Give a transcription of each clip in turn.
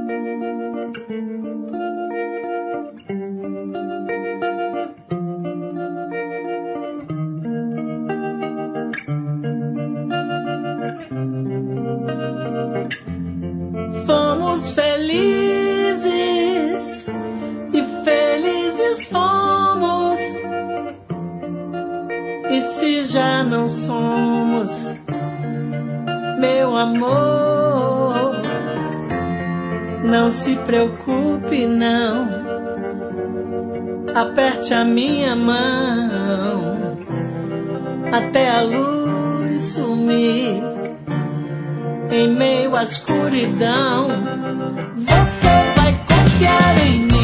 Fomos felizes e felizes fomos. E se já não somos, meu amor, não se preocupe não, aperte a minha mão até a luz sumir em meio à escuridão. Você vai confiar em mim.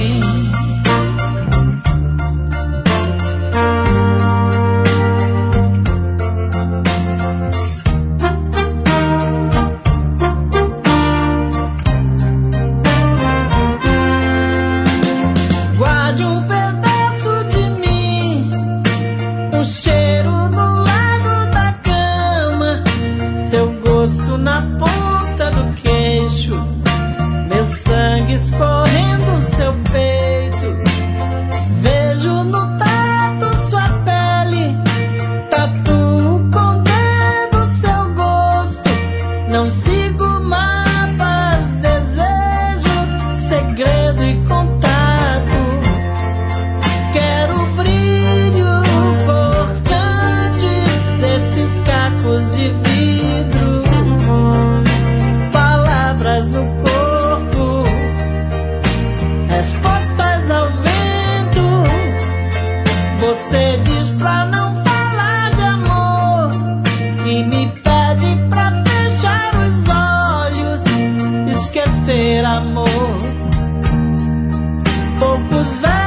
Guarde um pedaço de mim, um cheiro no lado da cama, seu gosto na ponta do queixo, meu sangue escorrendo seu peito. Vejo no tato sua pele, tatuo com dedo seu gosto. Não sigo mapas, desejo segredo e contato. Quero o brilho cortante desses cacos de vidro, palavras no corpo, respostas ao vento. Você diz pra não falar de amor e me pede pra fechar os olhos, esquecer amor. Poucos velhos